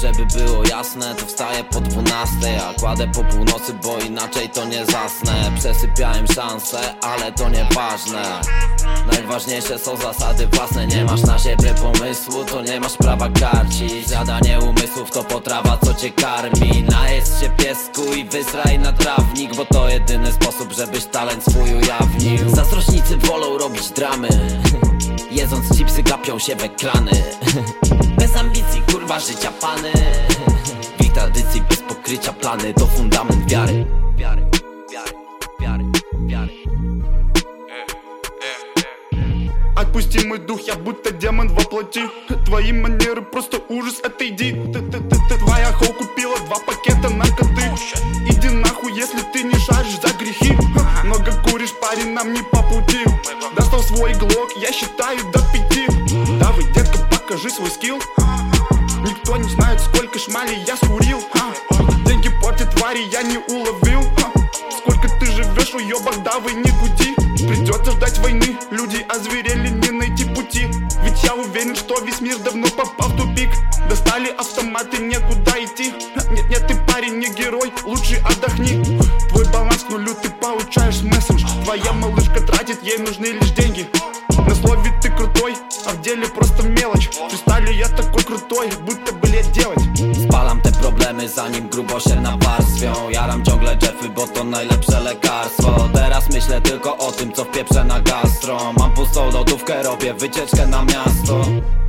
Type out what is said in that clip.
żeby było jasne, to wstaję po 12, a kładę po północy, bo inaczej to nie zasnę. Przesypiałem szanse, ale to nieważne. Najważniejsze są zasady własne. Nie masz na siebie pomysłu, to nie masz prawa karcić. Zjadanie umysłów to potrawa, co cię karmi. Najedz się piesku i wysraj na trawnik, bo to jedyny sposób, żebyś talent swój ujawnił. Zazdrośnicy wolą robić dramy, jedząc chipsy gapią się w ekrany. Bez ambicji, kurwa, życia pany. W ich tradycji bez pokrycia plany to fundament wiary. Wiary, wiary, wiary, wiary. Отпусти мой дух, я будто демон во плоти. Твои манеры просто ужас, отойди. Твоя хоу купила 2 пакета наркоты. Иди нахуй, если ты не шаришь за грехи. Много куришь, парень, нам не по пути. Достал свой глок, я считаю до 5. Давай, детка, покажи свой скилл. Никто не знает, сколько шмалей я скурил. Деньги портят твари, я не уловил. Сколько ты живешь, уёбок, давай не гуди. Придется ждать войны, люди озверели, не найти пути. Ведь я уверен, что весь мир давно попал в тупик. Достали автоматы, некуда идти. Нет, нет, ты парень не герой, лучше отдохни. Твой баланс к нулю, ты получаешь месседж. Твоя малышка тратит, ей нужны лишь деньги. На слове ты крутой, а в деле просто мелочь. В фристайле я такой kruтой, будто блядь делать. Spalam te problemy zanim grubo się nawarstwią. Jaram ciągle Jeffy, bo to najlepsze lekarstwo. Teraz myślę tylko o tym, co wpieprzę na gastro. Mam pustą lodówkę, robię wycieczkę na miasto.